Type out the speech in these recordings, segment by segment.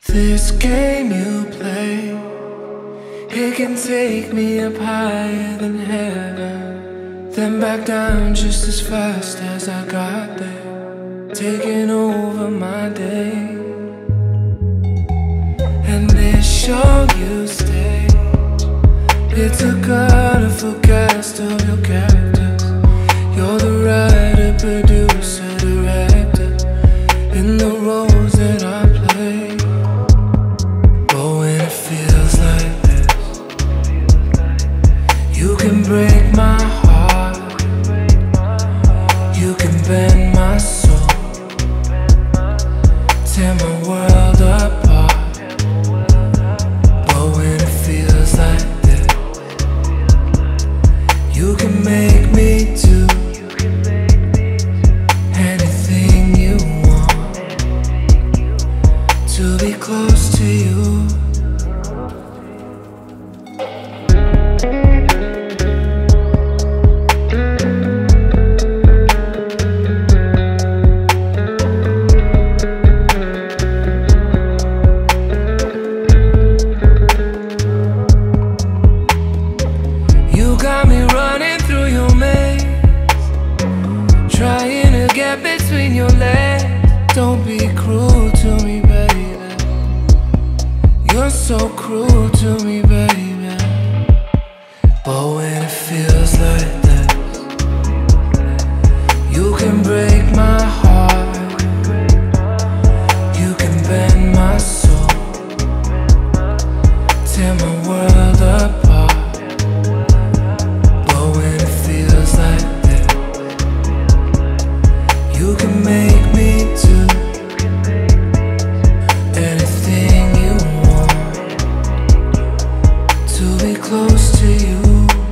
This game you play, it can take me up higher than heaven, then back down just as fast as I got there, taking over my day. And this show you stage, it's a colorful cast of your characters. You're the writer, producer, director in the roles that I play. But when it feels like this, you can break my heart, you can bend my soul, tear my world apart. But when it feels like this, you can make me do anything you want to be close to you. You got me running through your maze, trying to get between your legs. Don't be cruel to me, baby. You're so cruel to me, baby. But when it feels like this, you can break my heart, you can bend my soul, tear my world apart. But when it feels like this, you can make me do anything you want to be close to you.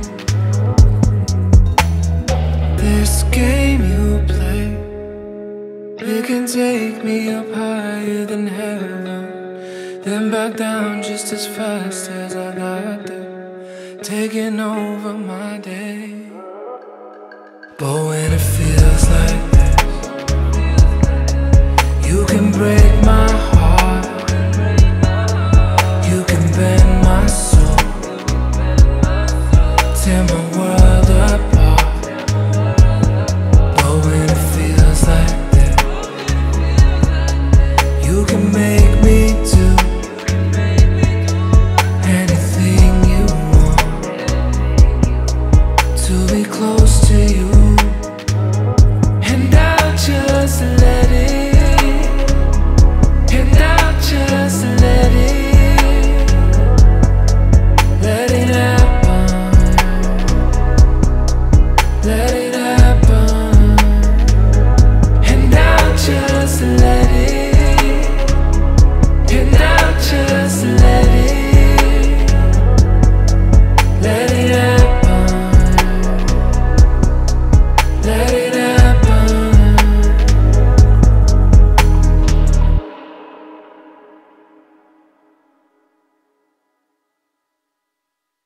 This game you play, it can take me up higher than heaven, then back down just as fast as I got there, taking over my day. But when it feels like this, you can break my